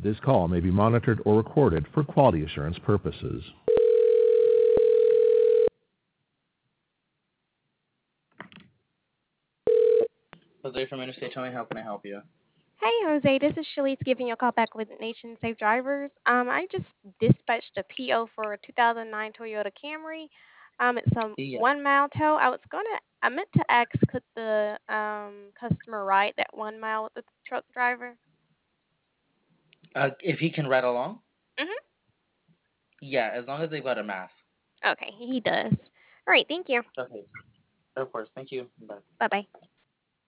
This call may be monitored or recorded for quality assurance purposes. Jose from Interstate Towing, how can I help you? Hey, Jose, this is Shalice giving you a call back with Nation Safe Drivers. I just dispatched a PO for a 2009 Toyota Camry. It's a Yeah. 1 mile tow. I meant to ask, could the customer ride that 1 mile with the truck driver? If he can ride along? Mhm. Yeah, as long as they've got a mask. Okay, he does. All right, thank you. Okay, of course. Thank you. Bye. Bye bye.